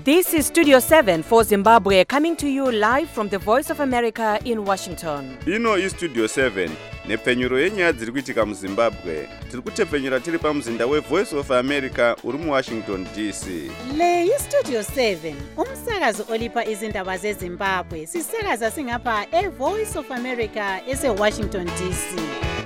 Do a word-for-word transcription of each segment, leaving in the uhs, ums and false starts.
This is Studio seven for Zimbabwe, coming to you live from the Voice of America in Washington. Ino is Studio seven. Nepfenyuro yenyaya dziri kuitika muZimbabwe. Tiri kutepfenyura tiri pamuzinda weVoice of America uri muWashington D C. Le iStudio seven, umsakazo olipa izindaba zeZimbabwe. Sisakaza singapha eVoice of America eseWashington D C.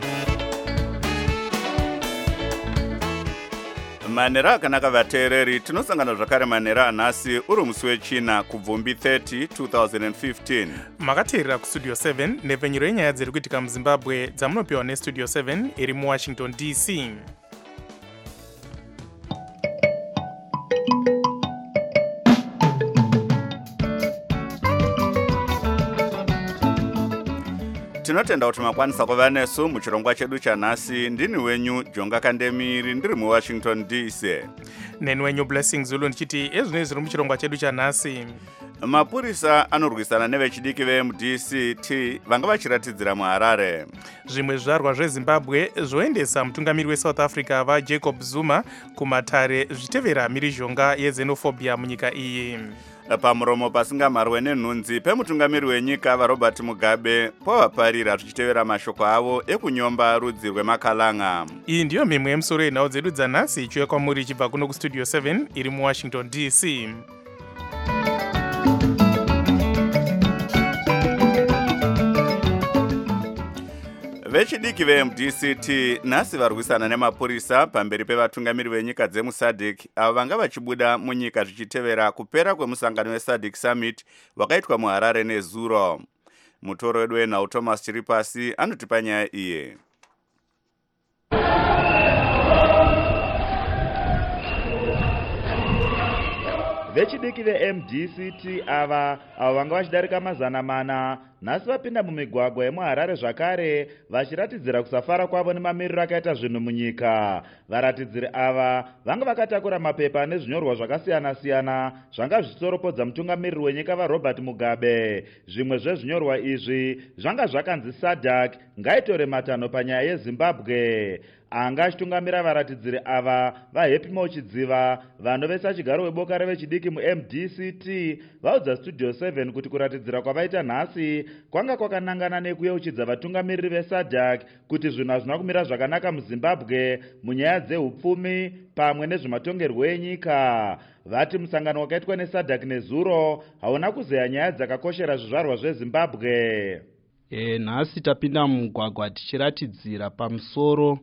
Manera akanaka vateereri, tinosangana zvakare manera anhasi uri musi wechina kubvumbi thirty twenty fifteen. Makateerera kuStudio seven nepfenyuro yenyaya dziri kuitika muZimbabwe dzamunopiwa neStudio seven iri muWashington D C. Tinotenda kuti makwanisa kuva nesu muchirongwa chedu chanhasi. Ndini wenyu Jonga Kandemiri ndiri muWashington D C. Neni wenyu Blessing Zulu ndichiti ezvino zviri muchirongwa chedu chanhasi. Mapurisa anorwisana nevechidiki veM D C T vanga vachiratidzira muHarare. Zvimwe zvizvarwa zveZimbabwe zvoendesa mutungamiri weSouth Africa vaJacob Zuma kumatare zvichitevera mhirizhonga yexenophobia munyika iyi. Pamuromo pasingamarwe nenhunzi pemutungamiri wenyika vaRobert Mugabe pavaparira zvichitevera mashoko avo ekunyomba rudzi rweMakalanga. Iyi ndiyo mhemwe yemusoro yenhau dzedu dzanhasi ichiuya kwamuri ichibva kuno kuStudio seven iri muWashington D C. Vechidiki veM D C T nhasi varwisana nemapurisa pamberi pevatungamiri venyika dzemuSADC avo vanga vachibuda munyika zvichitevera kupera kwemusangano weSADC Summit wakaitwa muHarare nezuro. Mutoro wedu wenhau Thomas Chiripasi anotipa nyaya iye. Vechidiki veM D C T ava avo vanga vachidarika mazana mana nhasi vapinda mumigwagwa yemuHarare zvakare vachiratidzira kusafara kwavo nemamiriro akaita zvinhu munyika. Varatidziri ava vanga vakatakura mapepa nezvinyorwa zvakasiyana-siyana zvanga zvichisoropodza mutungamiriri wenyika vaRobert Mugabe. Zvimwe zvezvinyorwa izvi zvanga zvakanzi SADC ngaitore matanho panyaya yeZimbabwe. Anga achitungamira varatidziri ava vaHappy Mochidziva vanovesa chigaro weboka revechidiki muM D C T vaudza Studio seven kuti kuratidzira kwavaita nhasi kwanga kwakanangana nekuyeuchidza vatungamiriri veSADC kuti zvinhu hazvina kumira zvakanaka muZimbabwe munyaya dzehupfumi pamwe nezvematongerwo enyika. Vati musangano wakaitwa neSADC nezuro hauna kuzeya nyaya dzakakoshera zvizvarwa zveZimbabwe. E, nhasi tapinda mugwagwa tichiratidzira pamusoro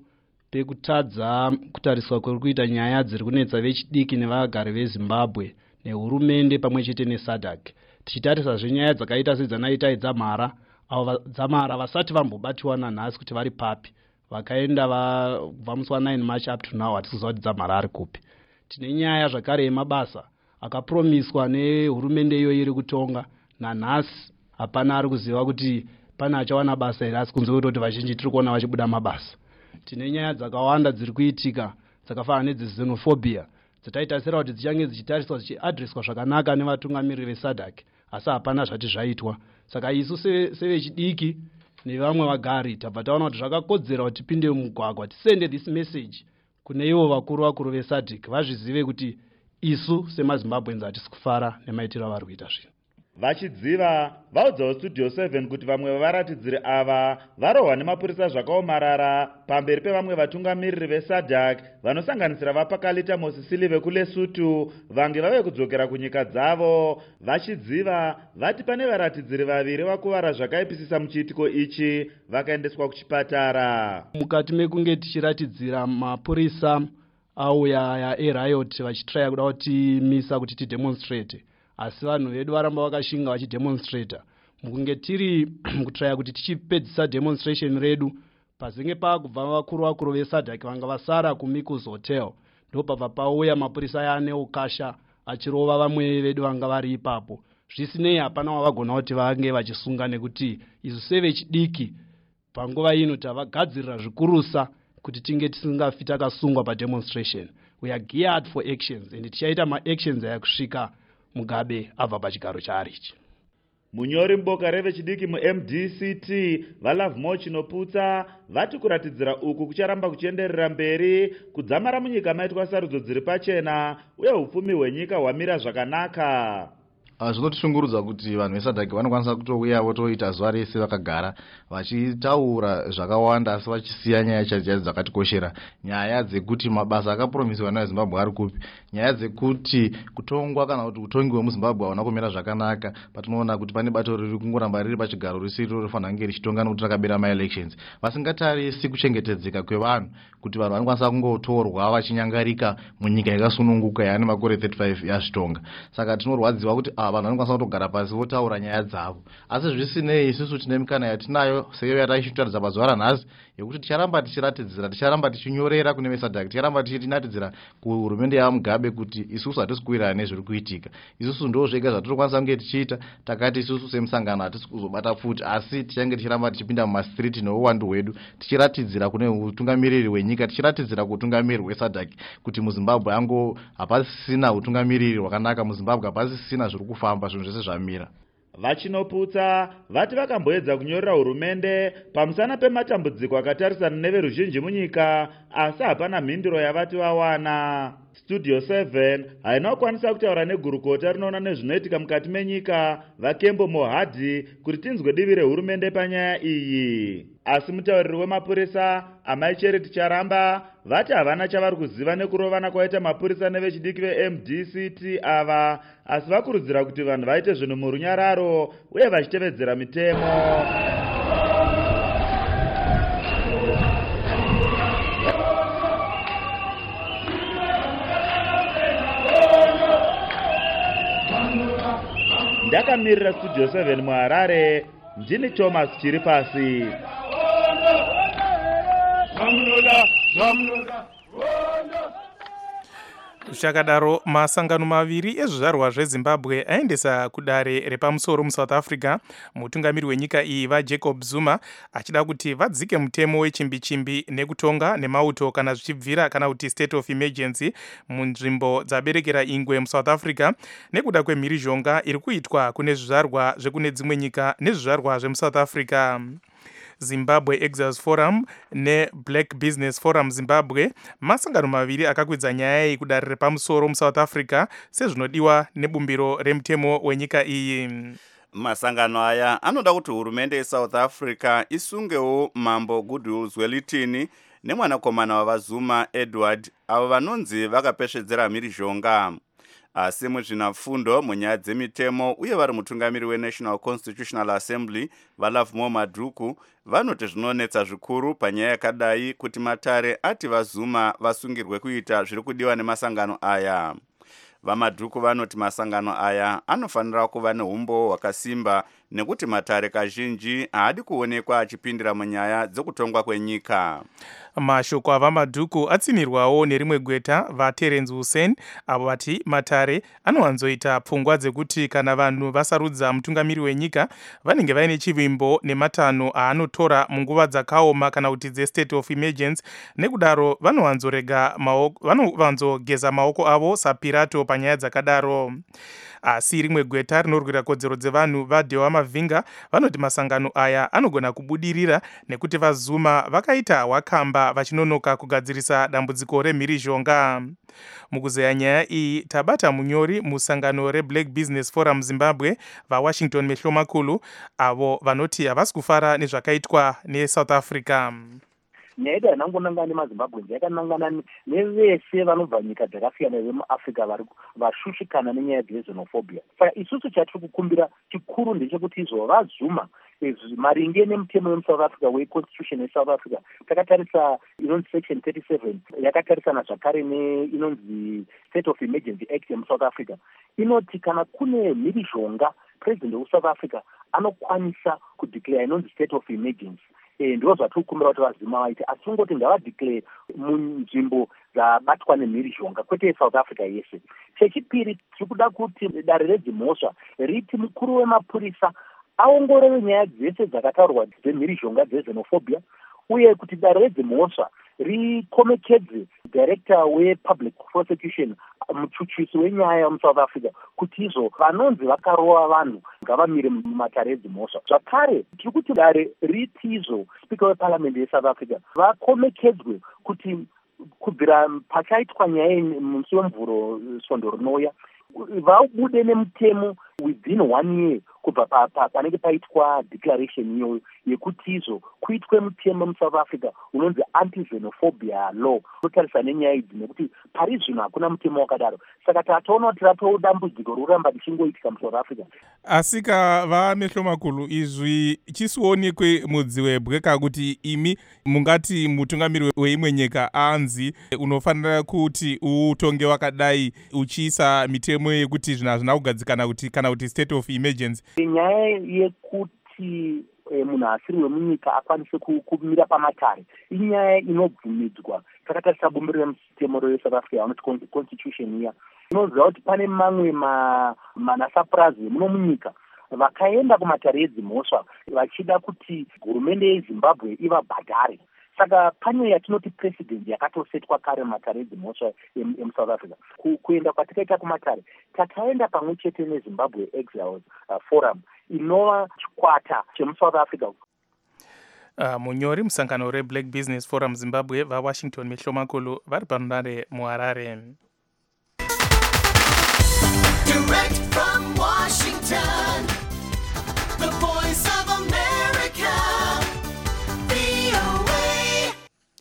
pekutadza kutariswa kuri kuita nyaya dziri kunetsa vechidiki nevagari veZimbabwe nehurumende pamwe chete neSADC. Tichitarisa zvenyaya dzakaita sedzanaita dzamhara avo dzamhara vasati vambobatiwa nanhasi kuti vari papi, vakaenda kubva musi wa9 March up to now hatisi kuziva kuti dzamhara ari kupi. Tine nyaya zvakare yemabasa akapromiswa nehurumende iyo iri kutonga nanhasi hapana ari kuziva kuti pana achawana basa here, asi kunze kwekutoti vazhinji tiri kuona vachibuda mabasa. Tine nyaya dzakawanda dziri kuitika dzakafanana nedzexenophobia dzataitarisira kuti dzichange dzichitariswa dzichiadreswa zvakanaka nevatungamiriri veSADC, asi hapana zvati zvaitwa. Saka isu sevechidiki nevamwe vagari tabva taona kuti zvakakodzera kuti tipinde mumugwagwa tisende this message kune ivo vakuru vakuru veSADC vazvizive kuti isu semaZimbabweans hatisi kufara nemaitiro avari kuita zvinhu. Vachidziva vaudzawo Studio seven kuti vamwe vavaratidziri ava varohwa nemapurisa zvakaomarara pamberi pevamwe vatungamiriri veSADC vanosanganisira vaPakalita Mosisili vekuLesotho vange vave kudzokera kunyika dzavo. Vachidziva vati pane varatidziri vaviri vakuvara zvakaipisisa muchiitiko ichi vakaendeswa kuchipatara. Mukati mekunge tichiratidzira mapurisa auya yaAirriot vachitraya kuda kutimisa kuti tidemonstrate, asi vanhu vedu varamba vakashinga vachidemonstrata. Mukunge tiri mukutraya kuti tichipedzisa demonstration redu pazenge pakubva vakuru vakuru veSADC vanga vasara kuMikus Hotel, ndopabva pauya mapurisa yane ukasha achirova vamwe vedu vanga vari ipapo. Zvisinei hapana wavagona kuti vange vachisunga nekuti isu sevechidiki panguva ino tavagadzirira zvikurusa kuti tinge tisingafi takasungwa pademonstration. We are geared for actions and tichaita maactions aya kusvika Mugabe abva pachigaro chaari ichi. munyori muboka revechidiki mu-M D C T vaLovemore Chinoputsa vati kuratidzira uku kucharamba kuchienderera mberi kudzamara munyika maitwa sarudzo dziri pachena uye upfumi hwenyika hwamira zvakanaka. Zvinotishungurudza kuti vanhu vesadhaki vanokwanisa kutouya votoita zuva rese vakagara vachitaura zvakawanda asi vachisiya nyaya chaidzo dzakatikoshera, nyaya dzekuti mabasa akapromisiwa naveZimbabwe ari kupi, nyaya dzekuti kutongwa kana kuti utongi hwemuZimbabwe hauna kumira zvakanaka. Patinoona kuti pane bato riri kungoramba riri pachigaro risiri rinofanira kunge richitonga nokuti rakabera maelections. Vasingatarisi kuchengetedzeka kwevanhu, kuti vanhu vanokwanisa kungotorwa vachinyangarika munyika yakasununguka yaane makore thirty-five yazvitonga. Saka tinorwadziwa kuti vanhu vanokwanisa kutogara pasi votaura nyaya dzavo, asi zvisinei isusu tine mikana yatinayo seiyo yataishutaridza pazuva ranhasi yekuti ticharamba tichiratidzira, ticharamba tichinyorera kune vesadhaki, ticharamba tichiratidzira kuhurumende yaMugabe kuti isusu hatisi kuwirirana nezviri kuitika. Isusu ndo zvega zvatirikwanisa kunge tichiita. Takati isusu semusangano hatisi kuzobata futi, asi tichange tichiramba tichipinda mumastriti neuwandu hwedu tichiratidzira kune utungamiriri hwenyika, tichiratidzira kuutungamiriri hwesadhaki kuti muZimbabwe ango hapasisina utungamiriri hwakanaka, muZimbabwe hapasisina zviri kufamba, zvinhu zvese zvamira. Vachinoputsa vati vakamboedza kunyorera hurumende pamusana pematambudziko akatarisana neveruzhinji munyika, asi hapana mhinduro yavati vawana. Studio seven haina kukwanisa kutaura negurukota rinoona nezvinoitika mukati menyika vaKembo Mohadhi kuti tinzwe divi rehurumende panyaya iyi. Asi mutauriri wemapurisa Amai Charity Charamba vati havana chavari kuziva nekurovana kwaita mapurisa nevechidiki ve-M D C T ava, asi vakurudzira kuti vanhu vaite zvinhu murunyararo uye vachitevedzera mitemo. Ndakamirira Studio seven muHarare, ndini Thomas Chiripasi. Zvakadaro, masangano maviri ezvizvarwa zveZimbabwe aendesa kudare repamusoro muSouth Africa mutungamiri wenyika iyi vaJacob Zuma achida kuti vadzike mutemo wechimbi-chimbi nekutonga nemauto kana zvichibvira kana kuti state of emergency munzvimbo dzaberekera ingwe muSouth Africa nekuda kwemhirizhonga iri kuitwa kune zvizvarwa zvekune dzimwe nyika nezvizvarwa zvemuSouth Africa. Zimbabwe Exas Forum neBlack Business Forum Zimbabwe masangano maviri akakwidza nyaya iyi kudare repamusoro muSouth Africa sezvinodiwa nebumbiro remutemo wenyika iyi. Masangano aya anoda kuti hurumende yeSouth Africa isungewo Mambo Goodwill Zwelithini nemwanakomana wavaZuma Edward avo vanonzi vakapesvedzera mhirizhonga. Asi muzvinafundo munyaya dzemitemo uye vari mutungamiri weNational Constitutional Assembly vaLovemore Madhuku vanoti zvinonetsa zvikuru panyaya yakadai kuti Matare ati vaZuma vasungirwe kuita zviri kudiwa nemasangano aya. VaMadhuku vanoti masangano aya anofanira kuva neumbo hwakasimba nekuti Matare kazhinji haadi kuonekwa achipindira munyaya dzokutongwa kwenyika. Mashoko avaMadhuku atsinirwawo nerimwe gweta vaTerence Hussein avo vati Matare anowanzoita pfungwa dzekuti kana vanhu vasarudza mutungamiri wenyika vanenge vaine chivimbo nematanho aanotora munguva dzakaoma kana kuti dze-state of emergency, nekudaro vanowanzorega maoko vanovanzogeza maoko avo saPirato panyaya dzakadaro. Asi rimwe gweta rinorwira kodzero dzevanhu vaDewa Mavhinga vanoti masangano aya anogona kubudirira nekuti vaZuma vakaita wakamba vachinonoka kugadzirisa dambudziko remhirizhonga. Mukuzeya nyaya iyi tabata munyori musangano reBlack Business Forum Zimbabwe vaWashington Mehlomakulu avo vanoti havasi kufara nezvakaitwa neSouth Africa. Nyaya yedu hainangonangana nemaZimbabwenzi, yakanangana nevese vanobva nyika dzakasiyana vemuAfrica vari vashushikana nenyaya dzexenophobia. Saka isusu chatiri kukumbira chikuru ndechekuti izvo vaZuma maringe nemutemo wemuSouth Africa weconstitution yeSouth Africa takatarisa inonzi section thirty-seven yakatarisana zvakare neinonzi state of emergency act yemuSouth Africa inoti kana kune mhirizhonga president weSouth Africa anokwanisa kudeclare inonzi state of emergency. Ndiro zvatiri kukumbira kuti vaZuma vaite, asi tongoti ngavadeclare munzvimbo dzabatwa nemhirizhonga kwete yeSouth Africa yese. Chechipiri tiri kuda kuti dare redzimhosva riti mukuru wemapurisa aongorore nyaya dzese dzakataurwa dzemhirizhonga dzexenophobia uye kuti dare redzimhosva rikomekedze director wepublic prosecution muchuchisi wenyaya muSouth Africa kuti izvo vanonzi vakarova vanhu ngavamire mumatare edzimhosva. Zvakare tiri kuti dare riti izvo speaker weparliament yeSouth Africa vakomekedzwe kuti kubvira pachaitwa nyaya musi wemvuro svondo rinouya vabude nemutemo within one year kubva panenge paitwa declaration iyoyo yekuti izvo kuitwe mutemo muSouth Africa unonzi anti-xenophobia law unotarisa nenyaya idzi nekuti pari zvino hakuna mutemo wakadaro. Saka tatoona kuti rato dambudziko roramba richingoitika muSouth Africa. Asika vamehlo makulu izvi chisuonekwe mudzi webweka kuti imi mungati mutungamiri weimwe nyika anzi unofanira kuti utonge wakadai uchiisa mitemo yekuti zvina zvina kugadzikana kuti kana kuti state of emergency. Nyaya yekuti e, munhu asiri wemunyika akwanise kumira pamatare inyaya inobvumidzwa takatarisa bumbiro remutemo reSouth Africa vanoti constitution iya inoziva kuti pane mamwe manasapurazi muno munyika vakaenda kumatare edzimhosva vachida kuti hurumende yeZimbabwe ivabhadhare. Saka pane yatinoti president yakatosetwa kare matare edzimhosva emuSouth Africa. Kuenda kwatikaita kumatare takaenda pamwe chete neZimbabwe Exiles uh, Forum inova chikwata chemuSouth Africa. Uh, munyori musangano reBlack Business Forum Zimbabwe vaWashington mehlo makulu vari panhare muHarare. Direct from Washington, the voice of America, V O A.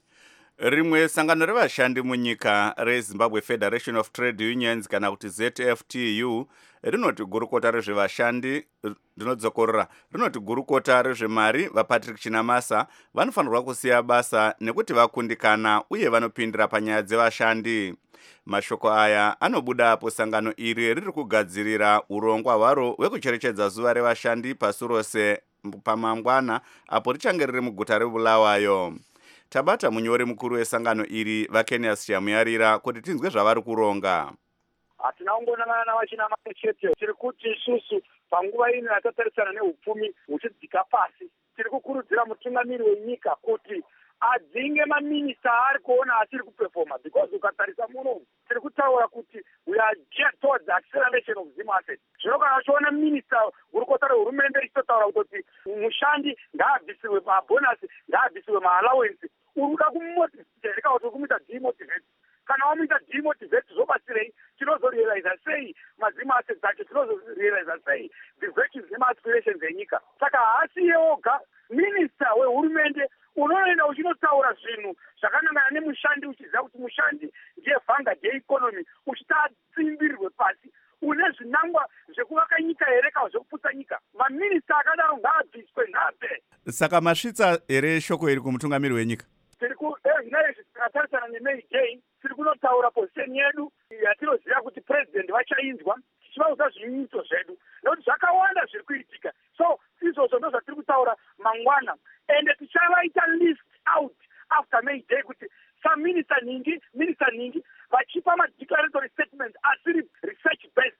Rimwe sangano revashandi munyika reZimbabwe Federation of Trade Unions kana kuti Z F T U rinoti gurukota rezvevashandi rinodzokorora rinoti gurukota rezvemari vaPatrick Chinamasa vanofanirwa kusiya basa nekuti vakundikana uye vanopindira panyaya dzevashandi. Mashoko aya anobuda apo sangano iri riri kugadzirira urongwa hwaro hwekucherechedza zuva revashandi pasi rose pamangwana apo richange riri muguta reBulawayo. Tabata munyori mukuru wesangano iri vaKenias Chamuyarira kuti tinzwe zvavari kuronga. Hatina kungonangana navachinamasa chete, tiri kuti isusu panguva ino yatatarisana neupfumi huchidzika pasi tiri kukurudzira mutungamiri wenyika kuti adzinge maminista ari kuona asiri kupefoma, because ukatarisa muno tiri kutaura kuti we are geared towards the acceleration of Zim assets. Zvino kana vachiona minista gurukota rehurumende richitotaura kuti mushandi ngaabvisiwe mabhonasi, ngaabvisiwe maallowance, uri kuda kumotivate kana kuti kumuita demotivate. Kana wamuita demotivate zvobatsirei? Tinozorealiza sei mazima assets acho, tinozorealiza sei the virtues nemaspirations enyika. Saka haasiye oga minista wehurumende unoenda uchinotaura zvinhu zvakanangana nemushandi uchiziva kuti mushandi ndiye vhanga dzeikonomi uchitaatsimbirirwe pasi une zvinangwa zvekuvaka nyika here kana zvekuputsa nyika. Maminista akadaro ngaabviswe nhape. Saka masvitsa here shoko iri kumutungamiri wenyika? Tiri kuezvinazvi tikatarisana neMary Jane tiri kunotaura position yedu yatinoziva kuti president vachainzwa tichivauza zvinyunyuto zvedu nekuti zvakawanda zviri kuitika. So izvozvo ndo zvatiri kutaura mangwana ende tichavaita list out after May Day kuti some minister ningi minister ningi vachipa madeclaratory statements asiri research based.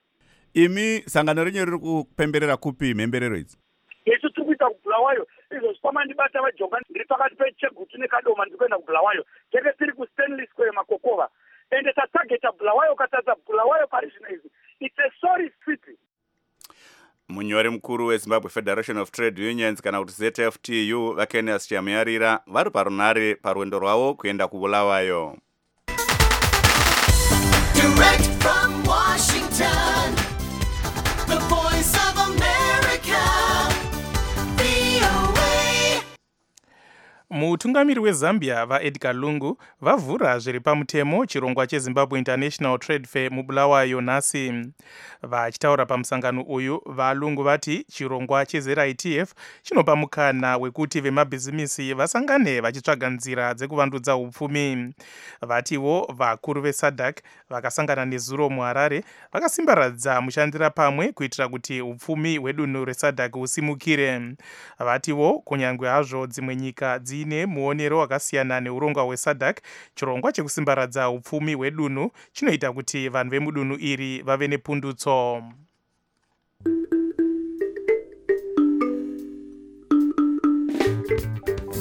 Imi sangano renyu riri kupemberera kupi mhemberero idzi? Yesu tiri kuita kuBulawayo izvo zvipamandibata vajonga ndiri pakati peChegutu neKadoma ndiri kuenda kuBulawayo tenge tiri kuStanley Square Makokova ende tatageta Bulawayo katadza Bulawayo pari zvino izvi it's a sorry city. Munyori mukuru weZimbabwe Federation of Trade Unions kana kuti Z F T U vaKenias Chamuyarira vari parunare parwendo rwavo kuenda kuBulawayo. Direct from Washington, the voice of America, V O A. Mutungamiri weZambia vaEdgar Lungu vavhura zviri pamutemo chirongwa cheZimbabwe International Trade Fair muBulawayo nhasi. Vachitaura pamusangano uyu vaLungu vati chirongwa cheZ R I T F chinopa mukana wekuti vemabhizimisi vasangane vachitsvaga nzira dzekuvandudza upfumi. Vatiwo vakuru veSADC vakasangana nezuro muHarare vakasimbaradza mushandira pamwe kuitira kuti upfumi hwedunhu reSADC husimukire. Vatiwo kunyangwe hazvo dzimwe nyika dzine muonero wakasiyana neurongwa hweSADC, chirongwa chekusimbaradza upfumi hwedunhu chinoita kuti vanhu vemudunhu iri vave nepundutso.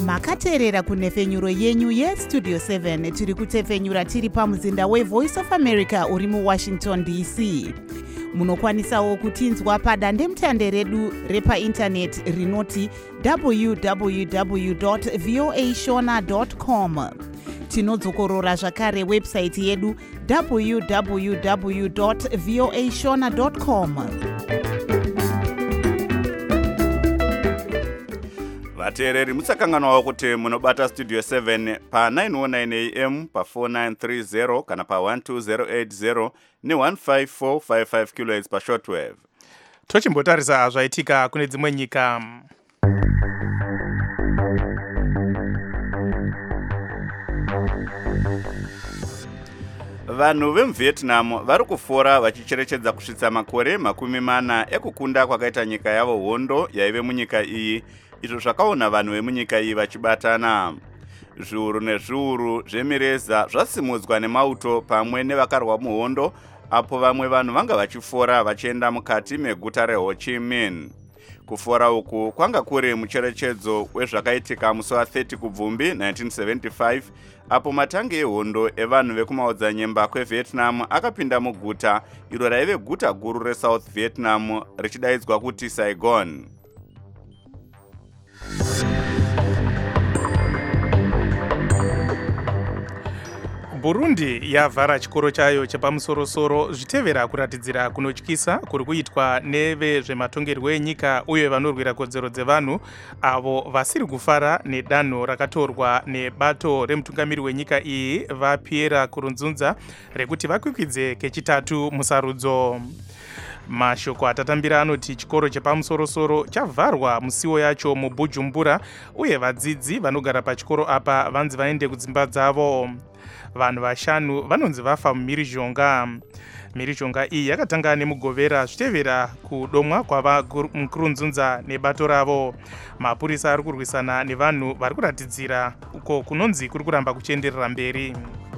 makateerera kunhefenyuro yenyu yestudio seven tiri kutefenyura tiri pamuzinda wevoice of america uri muwashington d c. Munokwanisawo kutinzwa padandemutande redu repaindaneti rinoti w w w dot voa shona dot com. Tinodzokorora zvakare website yedu w w w dot voa shona dot com. vateereri musakanganwawo kuti munobata studio seven pa nine oh nine a m pa four nine three zero kana pa one two zero eight zero ne one five four five five kilohertz pa shortwave. Tochimbotarisa zvaitika kune dzimwe nyika. Vanhu vemuvietnam vari kufora vachicherechedza kusvitsa makore makumi mana ekukunda kwakaita nyika yavo hondo yaive munyika iyi, izvo zvakaona vanhu vemunyika iyi vachibatana. Zviuru nezviuru zvemireza zvasimudzwa nemauto pamwe nevakarwa muhondo, apo vamwe vanhu vanga vachifora vachienda mukati meguta reHo Chi Minh. Kufora uku kwanga kuri mucherechedzo wezvakaitika musi wa thirty kubvumbi nineteen seventy-five, apo matangi ehondo evanhu vekumaodzanyemba kweVietnam akapinda muguta iro raive guta guru reSouth Vietnam richidaidzwa kuti Saigon. Burundi yavhara chikoro chayo chepamusorosoro zvitevera kuratidzira kunotyisa kuri kuitwa nevezvematongerwo enyika uye vanorwira kodzero dzevanhu avo vasiri kufara nedanho rakatorwa nebato remutungamiri wenyika iyi vaPierre Nkurunziza rekuti vakwikwidze kechitatu musarudzo. Mashoko atatambira anoti chikoro chepamusorosoro chavharwa musiwo yacho muBujumbura uye vadzidzi vanogara pachikoro apa vanzi vaende kudzimba dzavo. Vanhu vashanu vanonzi vafa mumhirizhonga. Mhirizhonga iyi yakatanga nemugovera zvitevera kudomwa kwava Nkurunziza nebato ravo. Mapurisa ari kurwisana nevanhu vari kuratidzira uko kunonzi kuri kuramba kuchienderera mberi.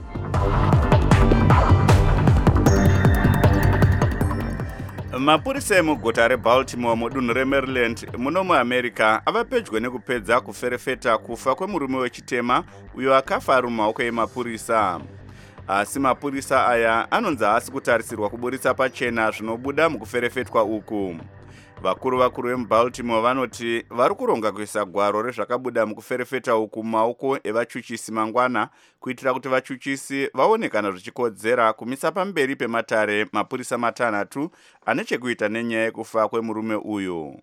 Mapurisa emuguta reBaltimore mudunhu reMaryland muno muAmerica ava pedyo nekupedza kuferefeta kufa kwemurume wechitema uyo akafa ari mumaoko emapurisa. Asi mapurisa aya anonzi haasi kutarisirwa kuburitsa pachena zvinobuda mukuferefetwa uku. Vakuru vakuru vemuBaltimore vanoti vari kuronga kuisa gwaro rezvakabuda mukuferefeta uku mumaoko evachuchisi mangwana kuitira kuti vachuchisi vaonekana zvichikodzera kumisa pamberi pematare mapurisa matanhatu ane chekuita nenyaya yekufa kwemurume uyu.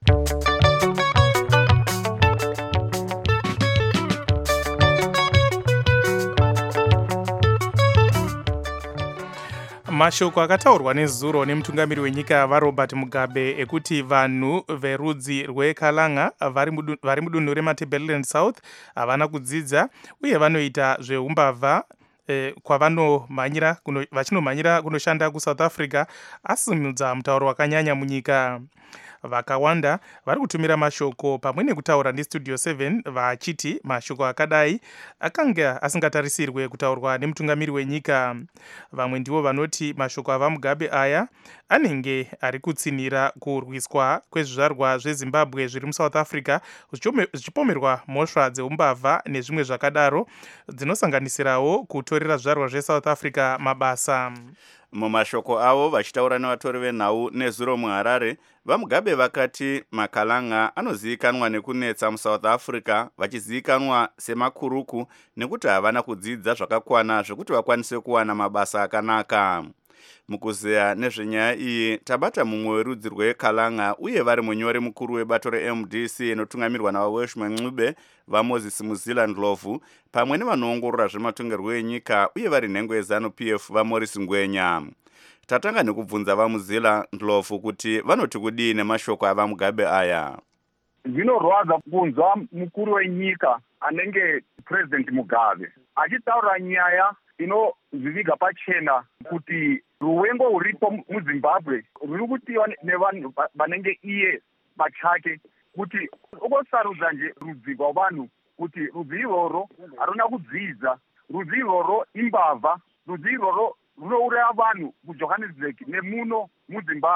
Mashoko akataurwa nezuro nemutungamiri wenyika vaRobert Mugabe ekuti vanhu verudzi rweKalanga vari mudunhu reMatabeleland South havana kudzidza uye vanoita zveumbavha eh, kwavanomhanyira vachinomhanyira kunoshanda kuSouth Africa asimudza mutauro wakanyanya munyika. Vakawanda vari kutumira mashoko pamwe nekutaura nestudio seven vachiti mashoko akadai akanga asingatarisirwe kutaurwa nemutungamiri wenyika. Vamwe ndivo vanoti mashoko ava Mugabe aya anenge ari kutsinira kurwiswa kwezvizvarwa zveZimbabwe zviri muSouth Africa zvichipomerwa mhosva dzeumbavha nezvimwe zvakadaro dzinosanganisirawo kutorera zvizvarwa zveSouth Africa mabasa. Mumashoko avo vachitaura nevatori venhau nezuro muHarare, vaMugabe vakati maKalanga anozivikanwa nekunetsa muSouth Africa vachizivikanwa semakuruku nekuti havana kudzidza zvakakwana zvekuti vakwanise kuwana mabasa akanaka. Mukuzeya nezvenyaya iyi tabata mumwe werudzi rweKalanga uye vari munyori mukuru webato reM D C inotungamirwa navaWelshman Ncube vaMoses Muzila Ndlovu pamwe nevanoongorora zvematongerwo enyika uye vari nhengo yeZanu P F vaMorris Ngwenya. Tatanga nekubvunza vaMuzila Ndlovu kuti vanoti kudii nemashoko avaMugabe aya. Zvinorwadza kunzwa mukuru wenyika anenge President Mugabe achitaura nyaya inoziviga pachena kuti ruwengo ruripo muZimbabwe ruri kutiwa nevanhu vanenge iye pachake kuti ukosarudza nje rudzi rwavanhu kuti rudzi iroro haruna kudzidza, rudzi iroro imbavha, rudzi iroro runouraya vanhu kuJohannesburg nemuno muZimbabwe.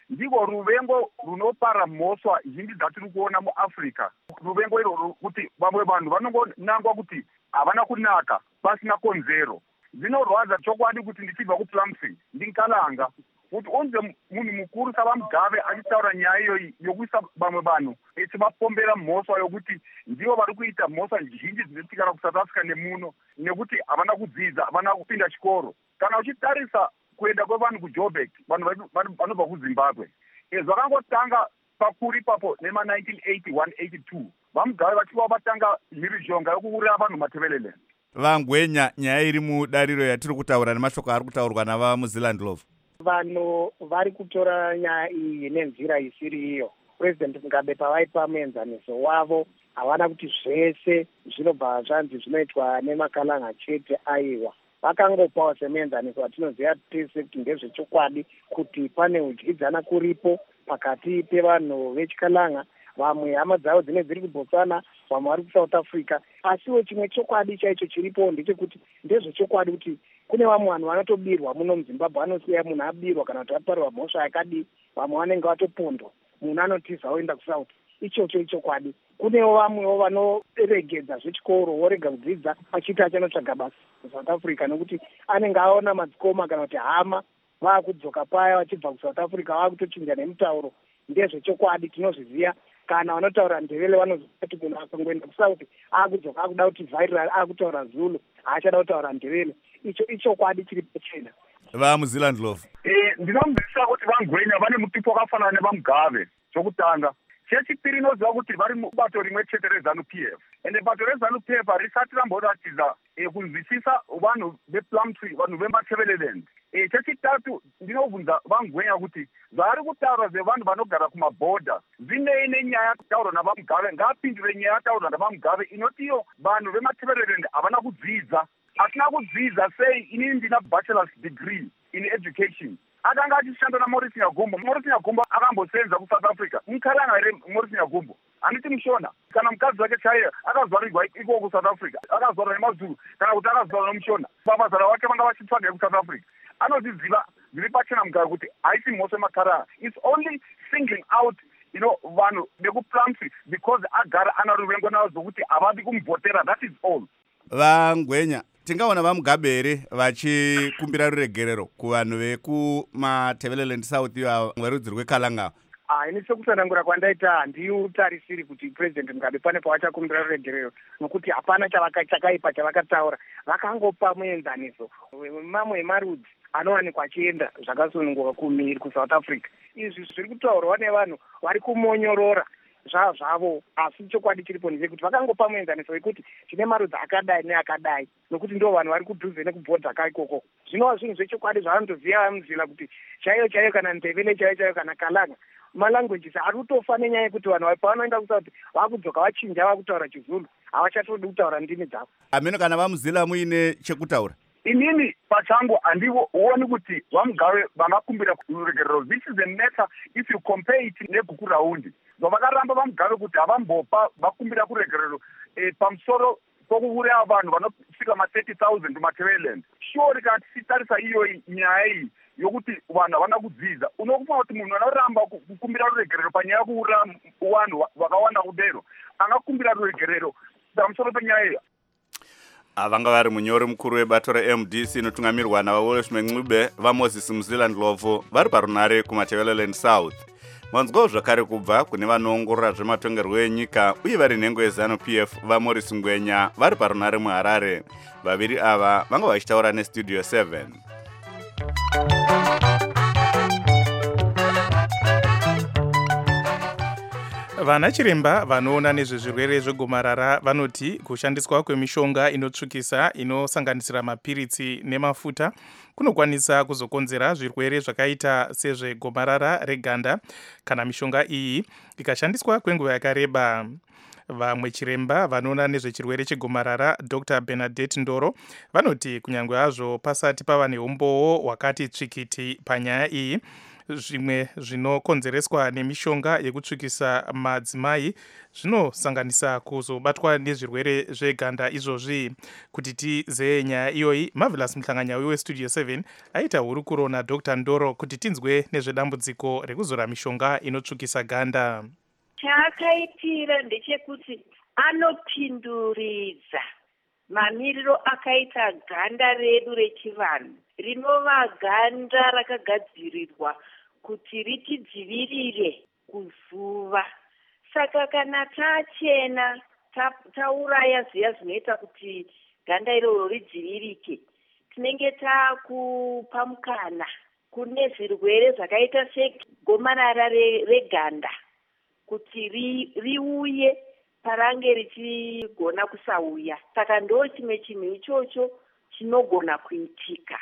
ndiko ruvengo runopara mhosva zhinji dzatiri kuona muafrica. Ruvengo irworwo kuti vamwe vanhu vanongonangwa kuti havana kunaka pasina konzero. Zvinorwadza chokwadi kuti ndichibva kuPlumtree ndinkalanga kuti unze munhu mukuru savaMugabe achitaura nyaya iyoyi yokuisa vamwe vanhu echivapombera mhosva yokuti ndivo vari kuita mhosva zhinji dzinoitika kuSouth Africa nemuno nekuti havana kudzidza, havana kupinda chikoro. Kana uchitarisa kuenda kwevanhu kuJoburg, vanhu vanobva kuZimbabwe, zvakangotanga pakuri ipapo nema nineteen eighty-one eighty-two vaMugabe vachiva vatanga mhirizhonga yokuuraya vanhu Matabeleland. Vangwenya, nyaya iri mudariro yatiri kutaura nemashoko ari kutaurwa navamuzealand Love. Vanhu vari kutora nyaya iyi nenzira isiri iyo. President Mugabe pavaipa muenzaniso wavo havana kuti zvese zvinobva zvanzi zvinoitwa nemakalanga chete aiwa. Vakangopawo semuenzaniso watinoziva tese kuti ndezvechokwadi kuti pane udyidzana kuripo pakati pevanhu vechikalanga, vamwe hama dzavo dzine dziri kuBotswana, vamwe vari kuSouth Africa. Asiwo chimwe chokwadi chaicho chiripo ndechekuti ndezvechokwadi kuti kune vamwe vanhu vanotobirwa muno muZimbabwe, anosiya munhu abirwa kana kuti aparwa mhosva yakadii, vamwe vanenge vatopondwa, munhu anotiza oenda kuSouth. Ichocho ichokwadi. Kunewo vamwewo vanoregedza zvechikoro, worega kudzidza achiita achanotsvaga basa kuSouth Africa nekuti anenge aona madzikoma kana kuti hama vaakudzoka paya vachibva kuSouth Africa vaakutochinja nemutauro. Ndezvechokwadi tinozviziva. Kana vanotaura Ndebele vanoziva kuti munhu akangoenda kuSouth aakudzoka akuda kuti viral akutaura Zulu, haachada kutaura Ndebele. Icho ichokwadi chiri pachena. VaMuzealand Love. Eh, ndinomzivisa kuti vaNgwenya vane mutipo wakafanana nevaMugabe. Chokutanga. Chechipiri inoziva kuti vari mubato rimwe chete reZANU-P F. Ende bato reZANU-P F harisati ramboratidza kunzwisisa vanhu vePlumtree, vanhu veMatabeleland. E, chechitatu ndinobvunza vaNgwenya kuti zvaari kutaura zvevanhu vanogara kumabhodha zvinei nenyaya yataurwa navaMugabe. Ngaapindure nyaya yataurwa navaMugabe inoti iyo vanhu veMatabeleland havana kudzidza. Hatina kudzidza sei? Inini ndina bachelor's degree in education. Akanga achishanda naMaurice Nyagumbo. Maurice Nyagumbo akambosenza kuSouth Africa. Mukhalanga here Maurice Nyagumbo. Handiti mushona. Kana mukadzi wake chaiye akazvarirwa ikoko kuSouth Africa. Akazvarwa neMazulu kana kuti akazvarwa nomushona. Babazara wake vanga vachitsvaga kuSouth Africa. Anozviziva zviri pachena Mugabe kuti haisi mhosva makarara. It's only singling out, you know, vanhu vekuPlumtree because agara ana ruvengo navo zvokuti havadi kumuvhotera. That is all. VaNgwenya, tingaona vaMugabe here vachikumbira ruregerero kuvanhu vekuMatabeleland South ivo verudzi rweKalanga. Ah, ini sekutsanangura kwandaita handiutarisiri kuti President Mugabe pane pavachakumbira ruregerero nokuti hapana chakaipa chavakataura. Vakangopa muenzaniso mamwe emarudzi anowanikwa achienda zvakasununguka kumhiri kuSouth Africa. Izvi zviri kutaurwa nevanhu vari kumonyorora zvavo, asi chokwadi chiripo ndechekuti vakangopa muenzaniso wekuti tine marudzi akadai neakadai nokuti ndo vanhu vari kudhuze nekubhodha kaikoko. Zvinova zvinhu zvechokwadi zvavanotoziva vaMuzila kuti chaiyo chaiyo kana Ndebele chaiyo chaiyo kana Kalanga malanguages ari kutofa nenyaya yekuti vanhu pavanoenda kuSouth vakudzoka vachinja vakutaura chiZulu, havachatodi kutaura ndimi dzavo. Ameno kana vaMuzila muine chekutaura? Inini pachangu handioni kuti vaMugabe vangakumbira ruregerero. This is a matter if you compare it neguku raundi. Zvavakaramba vaMugabe kuti havambopa vakumbira kuregerero eh, pamusoro pokuuraya vanhu vanosvika ma thirty thousand muMatabeleland. Sure kana tichitarisa iyoyi nyaya iyi yokuti vanhu havana kudzidza, unokufa kuti munhu anoramba kukumbira ruregerero panyaya yekuuraya vanhu vakawanda kudero angakumbira ruregerero pamusoro penyaya iyo. Vanga vari munyori mukuru webato reM D C inotungamirwa navaWolfman Ncube vaMoses Muzealand Love vari parunare kuMatabeleland South. Manzwawo zvakare kubva kune vanoongorora zvematongerwo enyika uye vari nhengo yeZANU-P F vaMaurice Ngwenya vari parunare muHarare. Vaviri ava vanga vachitaura neStudio seven. Vana chiremba vanoona nezvezvirwere zvegomarara vanoti kushandiswa kwemishonga inotsvukisa inosanganisira mapiritsi nemafuta kunokwanisa kuzokonzera zvirwere zvakaita sezvegomarara reganda kana mishonga iyi ikashandiswa kwenguva yakareba. Vamwe chiremba vanoona nezvechirwere chegomarara Doctor Bernadette Ndoro vanoti kunyange hazvo pasati pava neumbowo hwakati tsvikiti panyaya iyi, zvimwe zvinokonzereswa nemishonga yekutsvukisa madzimai zvinosanganisa kuzobatwa nezvirwere zveganda izvozvi. Kuti tizeye nyaya iyoyi, Marvelous Mhlanganyauyi westudio seven aita hurukuro naDr Ndoro kuti tinzwe nezvedambudziko rekuzora mishonga inotsvukisa ganda. Chaakaitira ndechekuti anopinduridza mamiriro akaita ganda redu rechivanhu rinova ganda rakagadzirirwa kuti ritidzivirire kuzuva. Saka kana tachena tauraya ziya zvinoita kuti ganda iroro ridzivirike, tinenge takupa mukana kune zvirwere zvakaita segomarara reganda kuti riuye parange richigona kusauya. Saka ndo chimwe chinhu ichocho chinogona kuitika.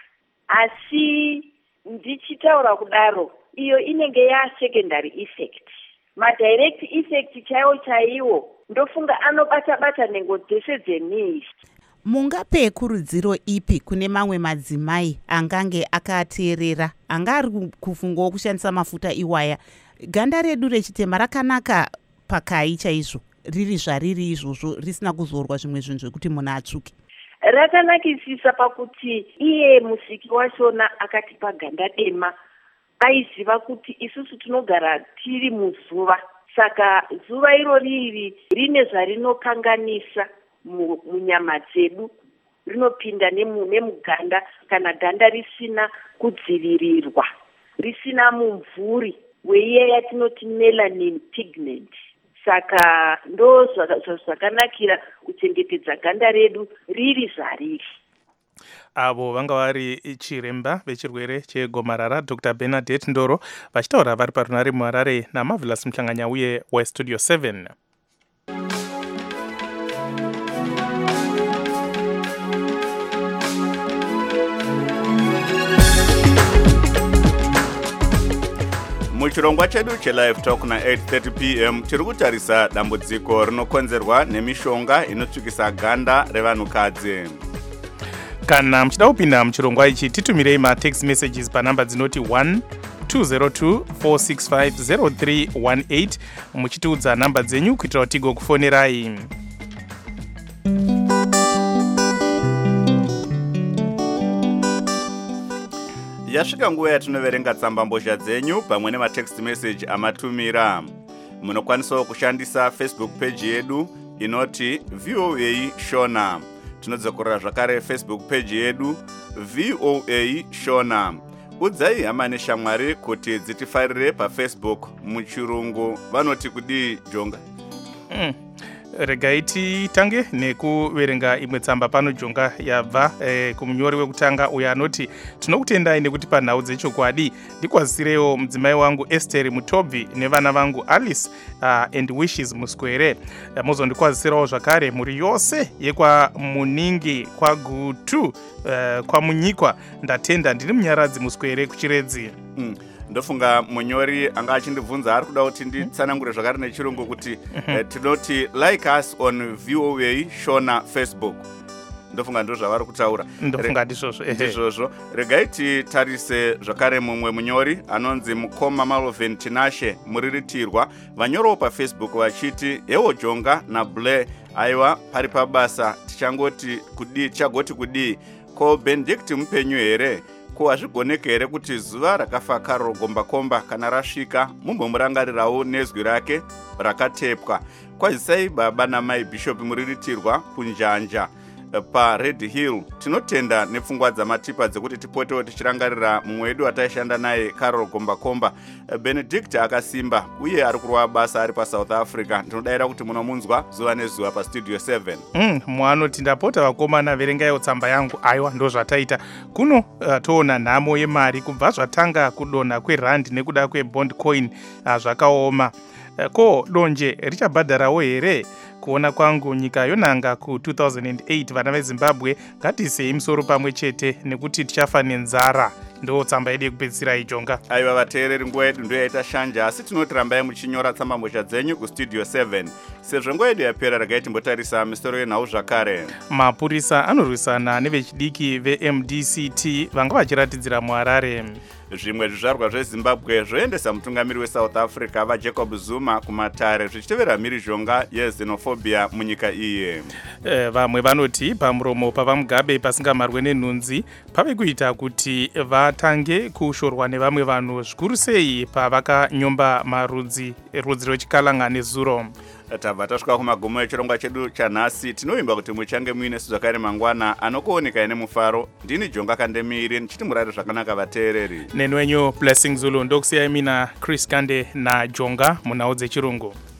Asi ndichitaura kudaro, iyo inenge ya-secondary effect. Ma-direct effect chaiwo chaiwo ndofunga anobata-bata nhengo dzese dzemiri. Mungape kurudziro ipi kune mamwe madzimai angange akateerera, anga ari kufungawo kushandisa mafuta iwaya? Ganda redu rechitema rakanaka pakai chaizvo, riri zvariri izvozvo, risina kuzorwa zvimwe zvinhu zvekuti munhu atsvuke. Rakanakisisa pakuti iye musiki wachona akatipa ganda dema aiziva kuti isusu tinogara tiri muzuva, saka zuva iro riri rine zvarinokanganisa munyama dzedu, rinopinda nemuganda kana ganda risina kudzivirirwa, risina mumvuri weiye yatinoti melanin pigment. Saka ndo zvakanakira kuchengetedza ganda redu riri zvariri. Avo vanga vari chiremba vechirwere chegomarara Dr Bernadette Ndoro vachitaura vari parunare muHarare naMarvelous Mhlanganyauyi westudio seven. Muchirongwa chedu chelive talk na eight thirty p m tiri kutarisa dambudziko rinokonzerwa nemishonga inotsvukisa ganda revanhukadzi. Kana muchida kupinda muchirongwa ichi titumirei matext messages panhamba dzinoti one two zero two four six five zero three one eight muchitiudza nhamba dzenyu kuitira kuti tigokufonerai. Yasvika nguva yatinoverenga tsamba mbozha dzenyu pamwe nematext message amatumira. Munokwanisawo kushandisa Facebook page yedu inoti V O A Shona. Tinodzokorera zvakare Facebook page yedu V O A Shona. Udzai hama neshamwari kuti dzitifarire paFacebook muchirungu vanoti kudii Jonga. Mm. Regai titange nekuverenga imwe tsamba pano Jonga yabva eh, kumunyori wekutanga uyo anoti tinokutendai nekuti panhau dzechokwadi ndikwazisirewo mudzimai wangu Esther Mutobvi nevana vangu Alice uh, and Wishes Muskwere. Muzondikwazisirawo zvakare muri yose yekwa Muningi kwa Gutu uh, kwa Munyikwa. Ndatenda ndiri munyaradzi Muskwere kuchiredzi. Mm. Ndofunga munyori anga achindibvunza ari kuda kuti nditsanangure zvakare nechirungu kuti eh, tinoti like us on V O A Shona Facebook. Ndofunga ndo zvavari kutaura. Ndofunga ndizvozvo. Ndizvozvo. Regai titarise zvakare mumwe munyori anonzi Mukoma Malvin Tinashe muriritirwa vanyorowo paFacebook vachiti ewo Jonga na Blair aiwa pari pabasa tichangoti kudii tichagoti kudii ko Benedict mupenyu here. Ko hazvigoneke here kuti zuva rakafa Carol Gombakomba kana rasvika mumbomurangarirawo nezwi rake rakatepwa. Kwazisai baba namai Bishop muriritirwa kunjanja paRed Hill. Tinotenda nepfungwa dzamatipa dzekuti tipotewo tichirangarira mumwe wedu ataishanda naye Carol Gombakomba. Benedict akasimba uye ari kurwa basa ari paSouth Africa. Ndinodayira kuti munomunzwa zuva nezuva pastudio seven. Mm, mwanoti ndapota vakomana verengaiwo tsamba yangu. Aiwa ndo zvataita. Kuno uh, toona nhamo yemari kubva zvatanga kudonha kwerandi nekuda kwebond coin uh, zvakaoma. Uh, ko donje richabhadharawo here? Kuona kwangu nyika yonanga ku two thousand eight vana veZimbabwe ngatisei musoro pamwe chete nekuti tichafa nenzara ndo tsamba yedu yekupedzisira ijonga. Aiwa vateereri, nguva yedu ndo yaita shanja, asi tinoti rambai muchinyora tsambambozha dzenyu kustudio seven. Sezvo nguva yedu yapera, regai timbotarisa misoro yenhau zvakare. Mapurisa anorwisana nevechidiki ve-M D C T vanga vachiratidzira muHarare. Zvimwe zvizvarwa zveZimbabwe zvoendesa mutungamiri weSouth Africa vaJacob Zuma kumatare zvichitevera mhirizhonga yexenophobia munyika iyi. E, vamwe vanoti pamuromo pavamugabe pasingamarwe nenhunzi pave kuita kuti vatange kushorwa nevamwe vanhu zvikuru sei pavakanyomba marudzi rudzi rwechikalanga nezuro. Tabva tasvika kumagumo echirongwa chedu chanhasi. Tinovimba kuti muchange muine zvakare mangwana anokuoneka ine mufaro. Ndini Jonga Kandemiri ndichiti murare zvakanaka vateereri. Nenwenyu Blessing Zulu ndokusiyai mina Chris Kande naJonga munhau dzechirungu.